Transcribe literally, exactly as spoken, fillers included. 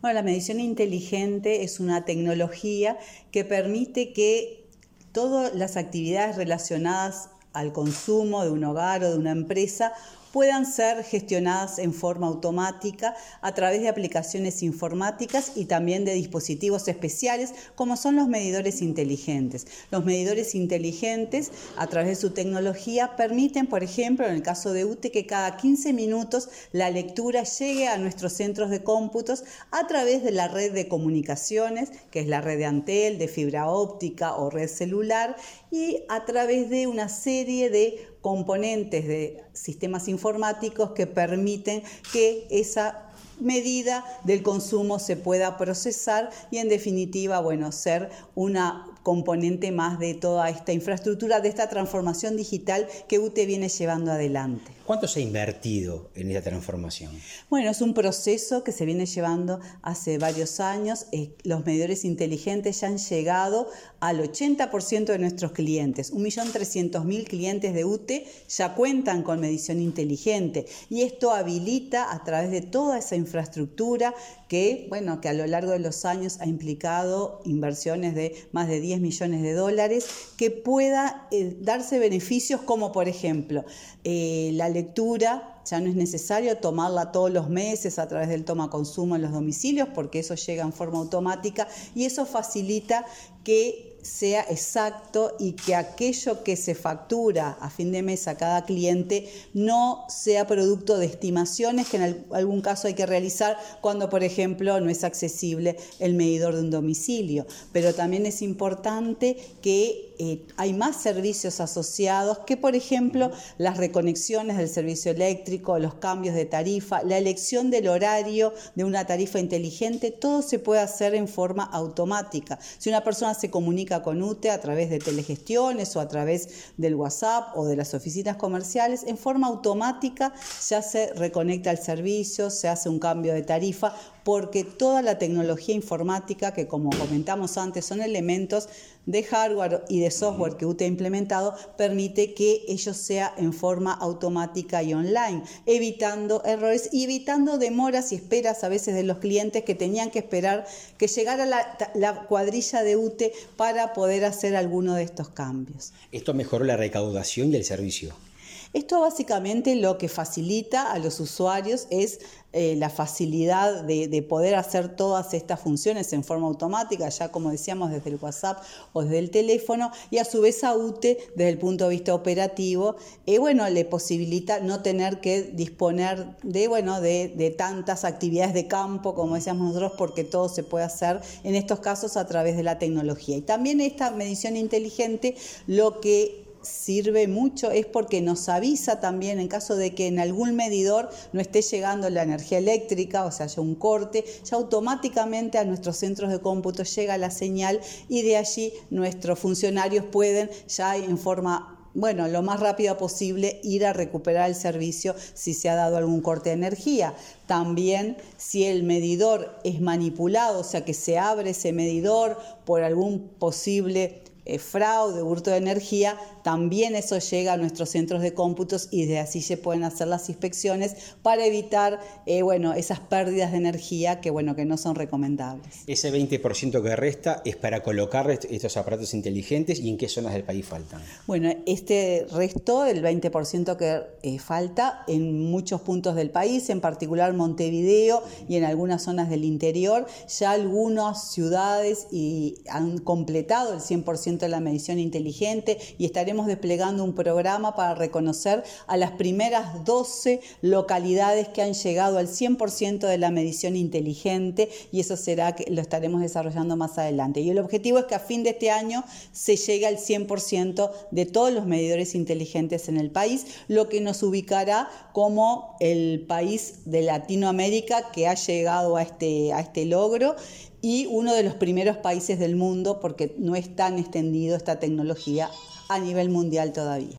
Bueno, la medición inteligente es una tecnología que permite que todas las actividades relacionadas al consumo de un hogar o de una empresa puedan ser gestionadas en forma automática a través de aplicaciones informáticas y también de dispositivos especiales como son los medidores inteligentes. Los medidores inteligentes, a través de su tecnología, permiten, por ejemplo, en el caso de U T E, que cada quince minutos la lectura llegue a nuestros centros de cómputos a través de la red de comunicaciones, que es la red de Antel, de fibra óptica o red celular, y a través de una serie de componentes de sistemas informáticos que permiten que esa medida del consumo se pueda procesar y, en definitiva, bueno, ser una componente más de toda esta infraestructura, de esta transformación digital que U T E viene llevando adelante. ¿Cuánto se ha invertido en esta transformación? Bueno, es un proceso que se viene llevando hace varios años. Eh, los medidores inteligentes ya han llegado al ochenta por ciento de nuestros clientes. un millón trescientos mil clientes de U T E ya cuentan con medición inteligente y esto habilita a través de toda esa infraestructura que, bueno, que a lo largo de los años ha implicado inversiones de más de diez millones de dólares, que pueda eh, darse beneficios como, por ejemplo, eh, la lectura. Ya no es necesario tomarla todos los meses a través del toma-consumo en los domicilios, porque eso llega en forma automática y eso facilita que sea exacto y que aquello que se factura a fin de mes a cada cliente no sea producto de estimaciones que en algún caso hay que realizar cuando, por ejemplo, no es accesible el medidor de un domicilio. Pero también es importante que eh, hay más servicios asociados que, por ejemplo, las reconexiones del servicio eléctrico, los cambios de tarifa, la elección del horario de una tarifa inteligente, todo se puede hacer en forma automática. Si una persona se comunica con U T E a través de telegestiones o a través del WhatsApp o de las oficinas comerciales, en forma automática ya se reconecta al servicio, se hace un cambio de tarifa, porque toda la tecnología informática, que como comentamos antes son elementos de hardware y de software que U T E ha implementado, permite que ello sea en forma automática y online, evitando errores y evitando demoras y esperas a veces de los clientes que tenían que esperar que llegara la, la cuadrilla de U T E para poder hacer alguno de estos cambios. ¿Esto mejoró la recaudación y el servicio? Esto básicamente lo que facilita a los usuarios es eh, la facilidad de, de poder hacer todas estas funciones en forma automática, ya como decíamos desde el WhatsApp o desde el teléfono, y a su vez a U T E desde el punto de vista operativo, eh, bueno, le posibilita no tener que disponer de, bueno, de, de tantas actividades de campo, como decíamos nosotros, porque todo se puede hacer en estos casos a través de la tecnología. Y también esta medición inteligente lo que sirve mucho es porque nos avisa también en caso de que en algún medidor no esté llegando la energía eléctrica, o sea, haya un corte, ya automáticamente a nuestros centros de cómputo llega la señal y de allí nuestros funcionarios pueden ya en forma, bueno, lo más rápido posible ir a recuperar el servicio si se ha dado algún corte de energía. También si el medidor es manipulado, o sea que se abre ese medidor por algún posible Eh, fraude, hurto de energía, también eso llega a nuestros centros de cómputos y de así se pueden hacer las inspecciones para evitar eh, bueno, esas pérdidas de energía que, bueno, que no son recomendables. Ese veinte por ciento que resta es para colocar estos aparatos inteligentes, ¿y en qué zonas del país faltan? Bueno, este resto, el veinte por ciento que eh, falta en muchos puntos del país, en particular Montevideo y en algunas zonas del interior, ya algunas ciudades y han completado el cien por ciento de la medición inteligente y estaremos desplegando un programa para reconocer a las primeras doce localidades que han llegado al cien por ciento de la medición inteligente, y eso será que lo estaremos desarrollando más adelante. Y el objetivo es que a fin de este año se llegue al cien por ciento de todos los medidores inteligentes en el país, lo que nos ubicará como el país de Latinoamérica que ha llegado a este, a este logro, y uno de los primeros países del mundo porque no es tan extendido esta tecnología a nivel mundial todavía.